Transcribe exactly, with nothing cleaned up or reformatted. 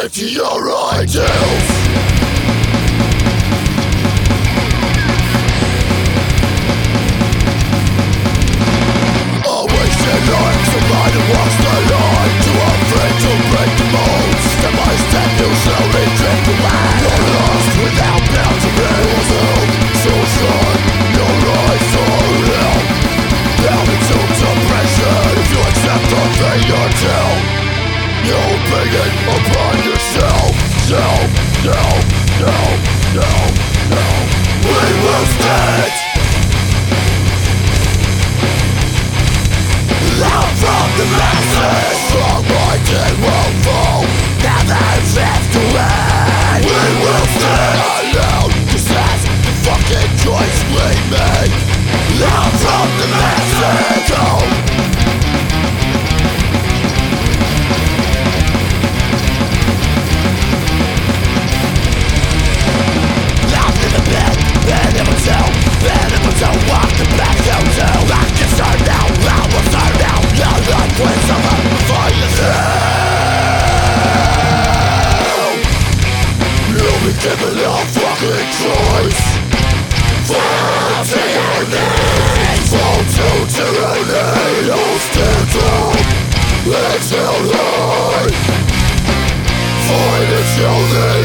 slave to your ideals. Always denied, somebody walks the line, too afraid to break the mold. Step by step you slowly drift away. You're lost without boundaries. So strong, your eyes are real. Down into depression, if you accept the fate you're dealt, you'll bring it upon yourself. No, no, no, no, no. We will stand out from the masses. Strong-minded will fall, now they've left away. We will stand alone, cause that's the fucking choice we make. Out from the masses, oh. Walk the back down to I can start now, I will start now. Your life with someone before you through. You'll be given a fucking choice. Fall to your knees, fall to tyranny. You'll stand up, exhale high. Fight until the